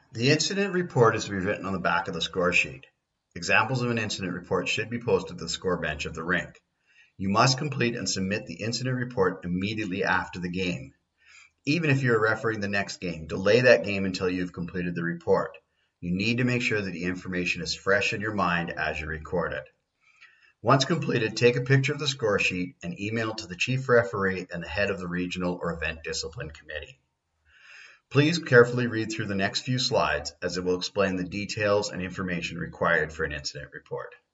The incident report is to be written on the back of the score sheet. Examples of an incident report should be posted to the score bench of the rink. You must complete and submit the incident report immediately after the game. Even if you are refereeing the next game, delay that game until you've completed the report. You need to make sure that the information is fresh in your mind as you record it. Once completed, take a picture of the score sheet and email it to the chief referee and the head of the regional or event discipline committee. Please carefully read through the next few slides as it will explain the details and information required for an incident report.